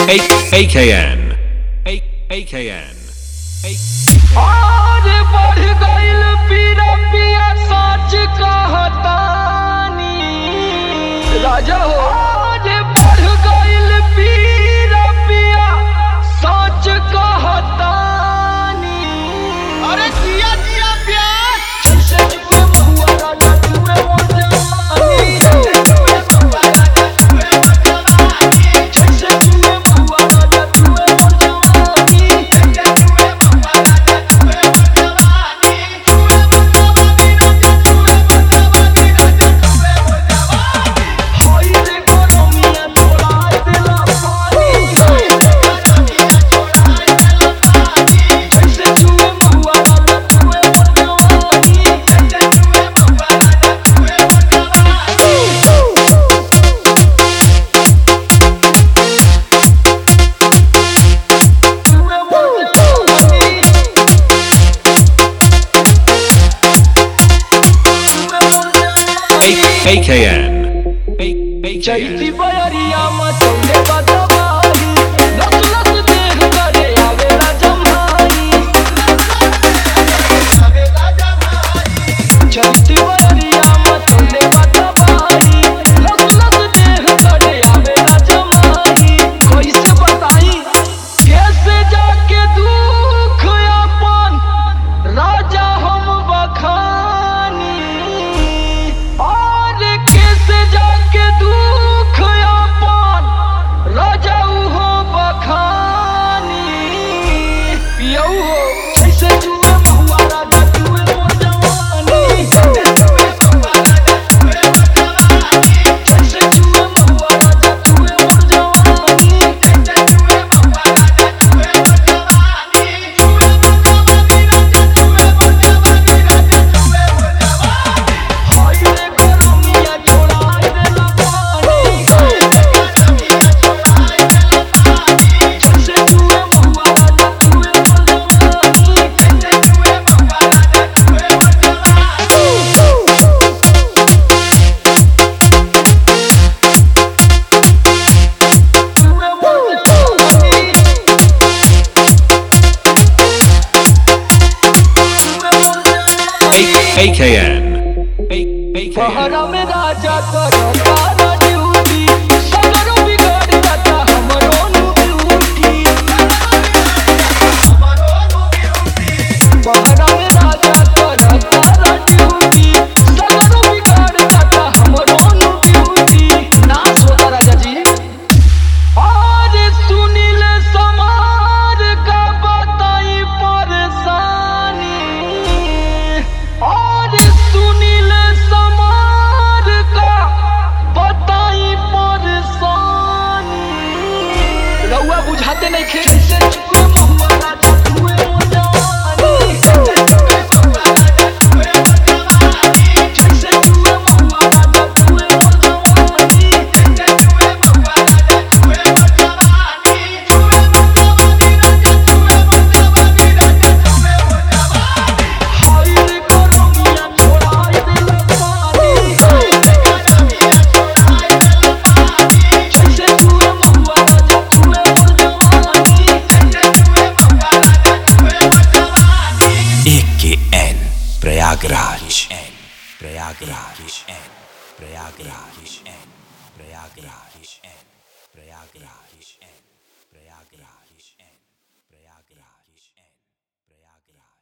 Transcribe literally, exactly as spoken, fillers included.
A K N A K N आज बढ़ गइल पीरा पिया सच कहतानी राजा हो। आज बढ़ गइल पीरा पिया सच कहतानी। अरे जिया जिया प्यार जैसे जुए महुआ राजा जुए वो जवानी। जैसे जुए महुआ राजा जुए वो जवानी। होई रे गरमिया छोड़ा देला पानी। जैसे जुए महुआ राजा जुए वो जवानी। जुए वो जवानी। जुए वो जवानी। A K N A K Chaiti N बयरिया मचौले बदबाही। लस लस देह करे आवेला जम्हाई। चैती बयरिया मचौले बदबाही। लस लस देह करे आवेला जम्हाई। कैसे बताई कैसे जाके दुख अपन राजा हम बखानी। और कैसे जाके दुख अपन राजा उहो बखानी। पियौ हो जैसे जुए महुआ राजा जुए वो जवानी। जैसे जुए महुआ राजा जुए वो जवानी। होई रे गरमिया छोड़ा देला पानी। जैसे जुए महुआ राजा जुए वो जवानी। जुए वो जवानी। जुए वो जवानी। A K N A K N पहरा में राजा करता ना ड्यूटी। सगरो बिगड़ जाता हमरो नु ब्यूटी। पहरा में राजा करता ना ड्यूटी। सगरो बिगड़ जाता हमरो नु ब्यूटी। ना सोता राजा जी। और सुनील समार का बताई परेशानी। और सुनील समार का बताई परेशानी। रउआ बुझाते नहीं खे। जैसे जुए महुआ राजा जुए वो जवानी। जैसे जुए महुआ राजा जुए वो जवानी। होई रे गरमिया छोड़ा देला पानी। जैसे जुए महुआ राजा जुए वो जवानी। A K N Prayagraj Prayagraj Prayagraj Prayagraj Prayagraj Prayagraj Prayagraj Prayagraj